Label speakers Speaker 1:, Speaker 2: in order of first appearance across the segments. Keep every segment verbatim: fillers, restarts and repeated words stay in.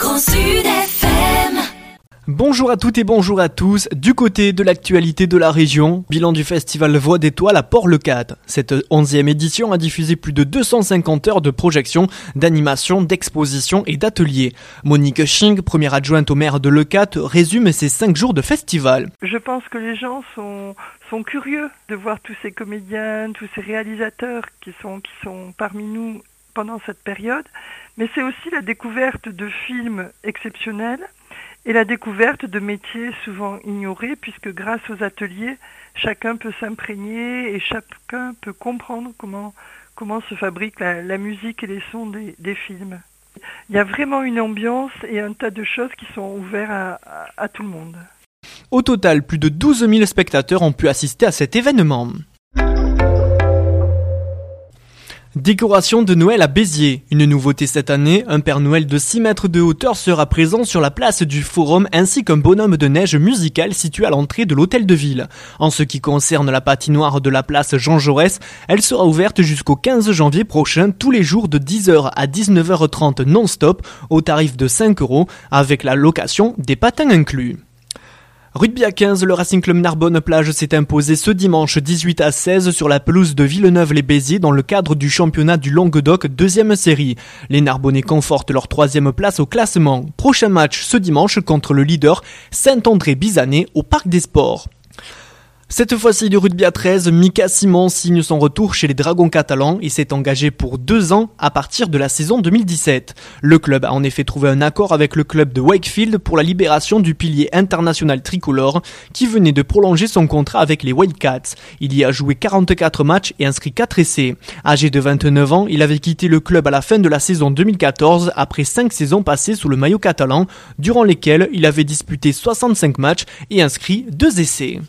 Speaker 1: Grand Sud F M.
Speaker 2: Bonjour à toutes et bonjour à tous. Du côté de l'actualité de la région, bilan du festival Voix d'étoiles à Port-le-Cat. Cette onzième édition a diffusé plus de deux cent cinquante heures de projections, d'animations, d'expositions et d'ateliers. Monique Sching, première adjointe au maire de Leucate, résume ces cinq jours de festival.
Speaker 3: Je pense que les gens sont, sont curieux de voir tous ces comédiens, tous ces réalisateurs qui sont, qui sont parmi nous pendant cette période. Mais c'est aussi la découverte de films exceptionnels et la découverte de métiers souvent ignorés, puisque grâce aux ateliers, chacun peut s'imprégner et chacun peut comprendre comment, comment se fabrique la, la musique et les sons des, des films. Il y a vraiment une ambiance et un tas de choses qui sont ouvertes à, à, à tout le monde.
Speaker 2: Au total, plus de douze mille spectateurs ont pu assister à cet événement. Décoration de Noël à Béziers. Une nouveauté cette année, un Père Noël de six mètres de hauteur sera présent sur la place du Forum ainsi qu'un bonhomme de neige musical situé à l'entrée de l'hôtel de ville. En ce qui concerne la patinoire de la place Jean Jaurès, elle sera ouverte jusqu'au quinze janvier prochain tous les jours de dix heures à dix-neuf heures trente non-stop au tarif de cinq euros avec la location des patins inclus. Rugby à quinze, le Racing Club Narbonne Plage s'est imposé ce dimanche dix-huit à seize sur la pelouse de Villeneuve-les-Béziers dans le cadre du championnat du Languedoc deuxième série. Les Narbonnais confortent leur troisième place au classement. Prochain match ce dimanche contre le leader Saint-André-Bizanet au Parc des Sports. Cette fois-ci du rugby à treize, Mika Simon signe son retour chez les Dragons catalans et s'est engagé pour deux ans à partir de la saison deux mille dix-sept. Le club a en effet trouvé un accord avec le club de Wakefield pour la libération du pilier international tricolore qui venait de prolonger son contrat avec les Wildcats. Il y a joué quarante-quatre matchs et inscrit quatre essais. Âgé de vingt-neuf ans, il avait quitté le club à la fin de la saison deux mille quatorze après cinq saisons passées sous le maillot catalan, durant lesquelles il avait disputé soixante-cinq matchs et inscrit deux essais.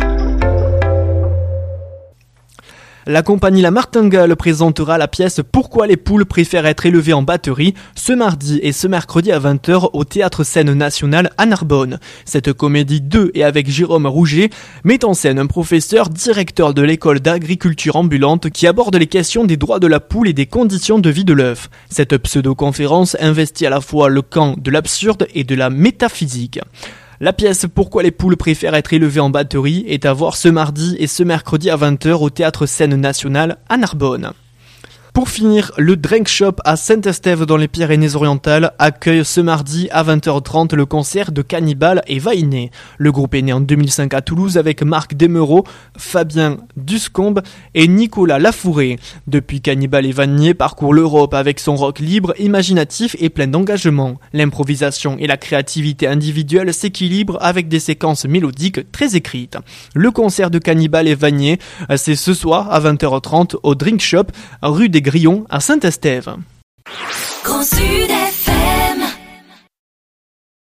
Speaker 2: La compagnie La Martingale présentera la pièce « Pourquoi les poules préfèrent être élevées en batterie » ce mardi et ce mercredi à vingt heures au Théâtre Scène Nationale à Narbonne. Cette comédie de et avec Jérôme Rouget met en scène un professeur directeur de l'école d'agriculture ambulante qui aborde les questions des droits de la poule et des conditions de vie de l'œuf. Cette pseudo-conférence investit à la fois le camp de l'absurde et de la métaphysique. La pièce « Pourquoi les poules préfèrent être élevées en batterie » est à voir ce mardi et ce mercredi à vingt heures au Théâtre Scène Nationale à Narbonne. Pour finir, le Drink Shop à Saint-Estève dans les Pyrénées-Orientales accueille ce mardi à vingt heures trente le concert de Cannibal et Vainé. Le groupe est né en deux mille cinq à Toulouse avec Marc Desmereaux, Fabien Duscombe et Nicolas Lafouré. Depuis, Cannibal et Vainé parcourt l'Europe avec son rock libre, imaginatif et plein d'engagement. L'improvisation et la créativité individuelle s'équilibrent avec des séquences mélodiques très écrites. Le concert de Cannibal et Vainé, c'est ce soir à vingt heures trente au Drink Shop, rue des Grillons à Saint-Estève.
Speaker 1: Grand Sud F M.